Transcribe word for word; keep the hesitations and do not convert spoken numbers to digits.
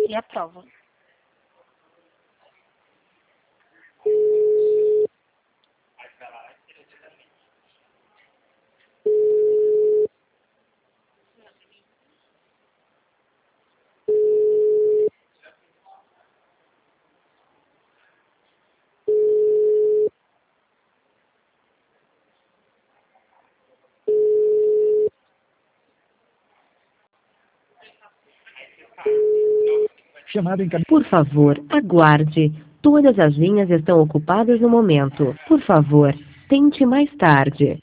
E aprova. Chamada em cam- Por favor, aguarde. Todas as linhas estão ocupadas no momento. Por favor, tente mais tarde.